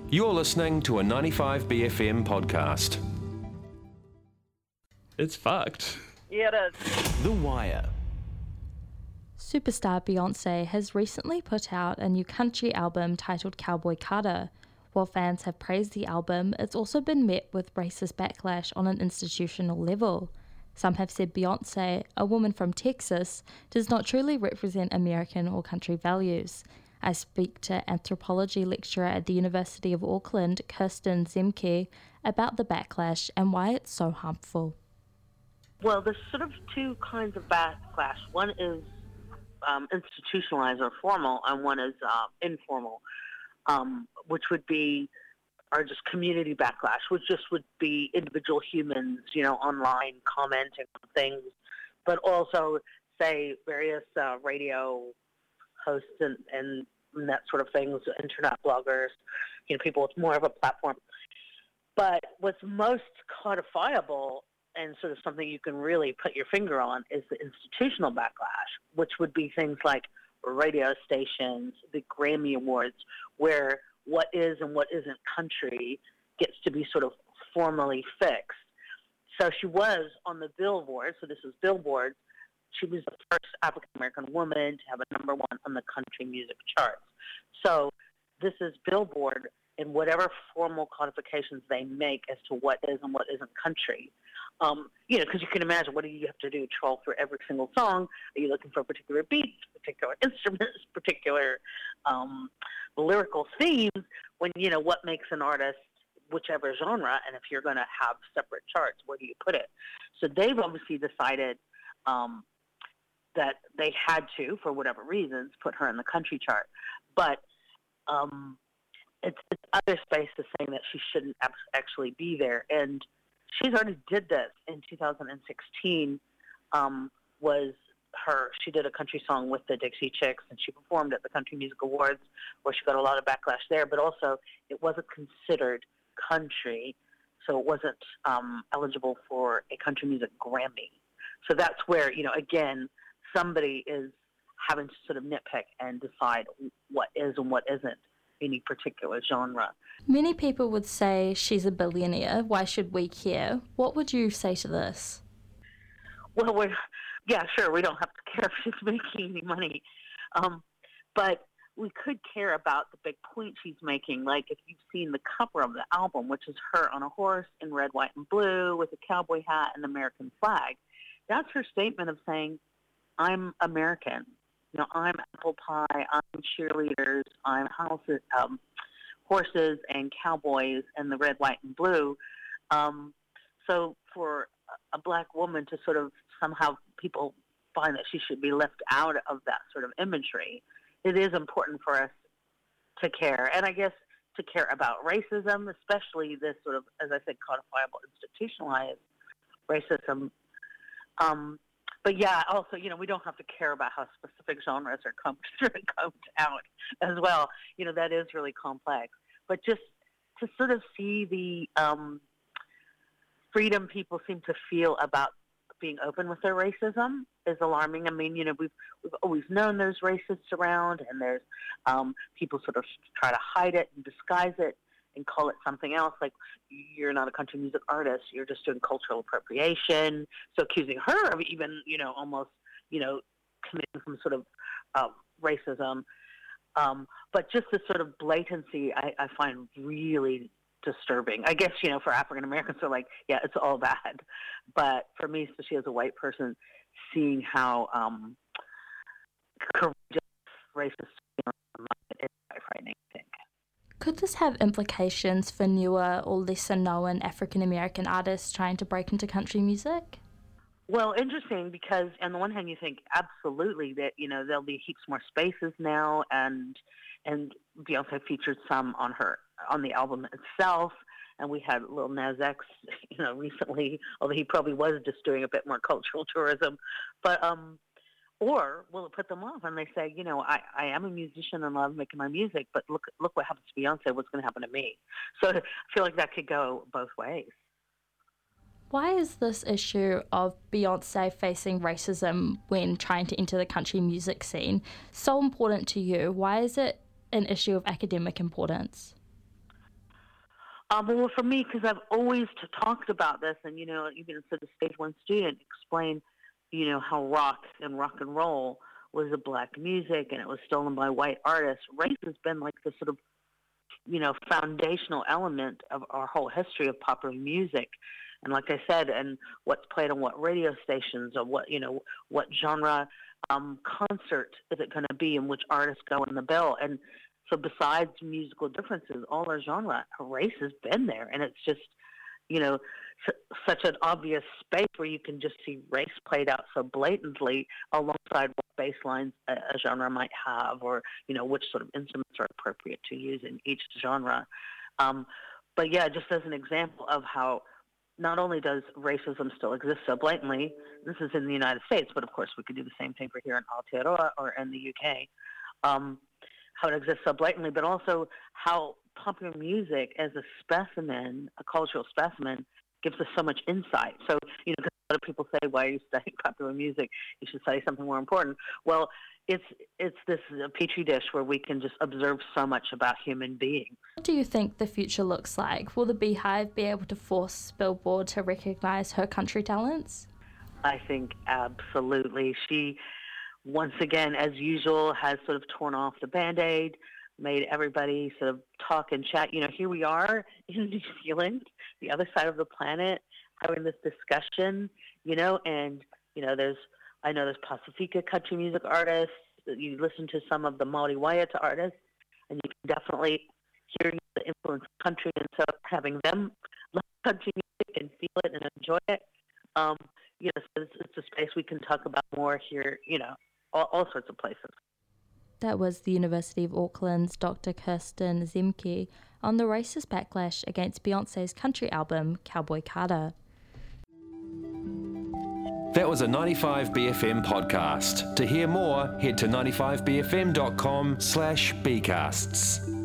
You're listening to a 95BFM podcast. It's fucked. Yeah, it is. The Wire. Superstar Beyonce has recently put out a new country album titled Cowboy Carter. While fans have praised the album, it's also been met with racist backlash on an institutional level. Some have said Beyonce, a woman from Texas, does not truly represent American or country values. I speak to anthropology lecturer at the University of Auckland, Kirsten Zemke, about the backlash and why it's so harmful. Well, there's sort of two kinds of backlash. One is institutionalized or formal, and one is informal, which would be, or just community backlash, which just would be individual humans, online commenting on things, but also, say, various radio hosts and that sort of things, internet bloggers, people with more of a platform. But what's most codifiable and sort of something you can really put your finger on is the institutional backlash, which would be things like radio stations, the Grammy Awards, where what is and what isn't country gets to be sort of formally fixed. So she was on the Billboard, so this is Billboard. She was the first African-American woman to have a number one on the country music charts. So this is Billboard in whatever formal codifications they make as to what is and what isn't country. Because you can imagine, what do you have to do? Troll through every single song? Are you looking for particular beats, particular instruments, particular lyrical themes? When, what makes an artist whichever genre, and if you're going to have separate charts, where do you put it? So they've obviously decided that they had to, for whatever reasons, put her in the country chart. But it's other spaces saying that she shouldn't actually be there. And she's already did this in 2016. She did a country song with the Dixie Chicks, and she performed at the Country Music Awards, where she got a lot of backlash there. But also, it wasn't considered country, so it wasn't eligible for a country music Grammy. So that's where, again, somebody is having to sort of nitpick and decide what is and what isn't any particular genre. Many people would say she's a billionaire. Why should we care? What would you say to this? Well, sure, we don't have to care if she's making any money. But we could care about the big point she's making. Like, if you've seen the cover of the album, which is her on a horse in red, white, and blue with a cowboy hat and American flag, that's her statement of saying, I'm American. I'm apple pie, I'm cheerleaders, I'm houses, horses and cowboys and the red, white, and blue. So for a black woman to sort of somehow people find that she should be left out of that sort of imagery, it is important for us to care. And I guess to care about racism, especially this sort of, as I said, codifiable, institutionalized racism. But yeah, also, we don't have to care about how specific genres are combed out as well. That is really complex. But just to sort of see the freedom people seem to feel about being open with their racism is alarming. I mean, we've always known there's racists around, and there's people sort of try to hide it and disguise it and call it something else, like you're not a country music artist, you're just doing cultural appropriation. So accusing her of even, almost, committing some sort of racism. But just this sort of blatancy I find really disturbing. I guess, for African Americans, they're like, yeah, it's all bad. But for me, especially as a white person, seeing how courageous racists is quite frightening, I think. Could this have implications for newer or lesser known African American artists trying to break into country music? Well, interesting, because on the one hand you think absolutely that, there'll be heaps more spaces now, and Beyonce featured some on the album itself, and we had Lil Nas X, recently, although he probably was just doing a bit more cultural tourism. But or will it put them off and they say, I am a musician and love making my music, but look what happens to Beyonce, what's going to happen to me? So I feel like that could go both ways. Why is this issue of Beyonce facing racism when trying to enter the country music scene so important to you? Why is it an issue of academic importance? Well, for me, because I've always talked about this, and even as a stage one student, explain, how rock and roll was a black music, and it was stolen by white artists. Race has been like the sort of, foundational element of our whole history of popular music. And like I said, and what's played on what radio stations, or what genre concert is it going to be, and which artists go in the bill. And so besides musical differences, all our genre, race has been there. And it's just, such an obvious space where you can just see race played out so blatantly alongside what bass lines a genre might have, or, which sort of instruments are appropriate to use in each genre. But yeah, just as an example of how not only does racism still exist so blatantly, this is in the United States, but of course we could do the same thing for here in Aotearoa or in the UK, how it exists so blatantly, but also how popular music as a specimen, a cultural specimen, gives us so much insight. So, because a lot of people say, why are you studying popular music? You should study something more important. Well, it's this petri dish where we can just observe so much about human beings. What do you think the future looks like? Will the Beehive be able to force Billboard to recognise her country talents? I think absolutely. She, once again, as usual, has sort of torn off the Band-Aid, made everybody sort of talk and chat. Here we are in New Zealand, the other side of the planet, having this discussion, and, I know there's Pasifika country music artists. You listen to some of the Māori Waiata artists, and you can definitely hear the influence of country. And so having them love country music and feel it and enjoy it, so it's a space we can talk about more here, all sorts of places. That was the University of Auckland's Dr. Kirsten Zemke on the racist backlash against Beyoncé's country album, Cowboy Carter. That was a 95BFM podcast. To hear more, head to 95bfm.com/bcasts.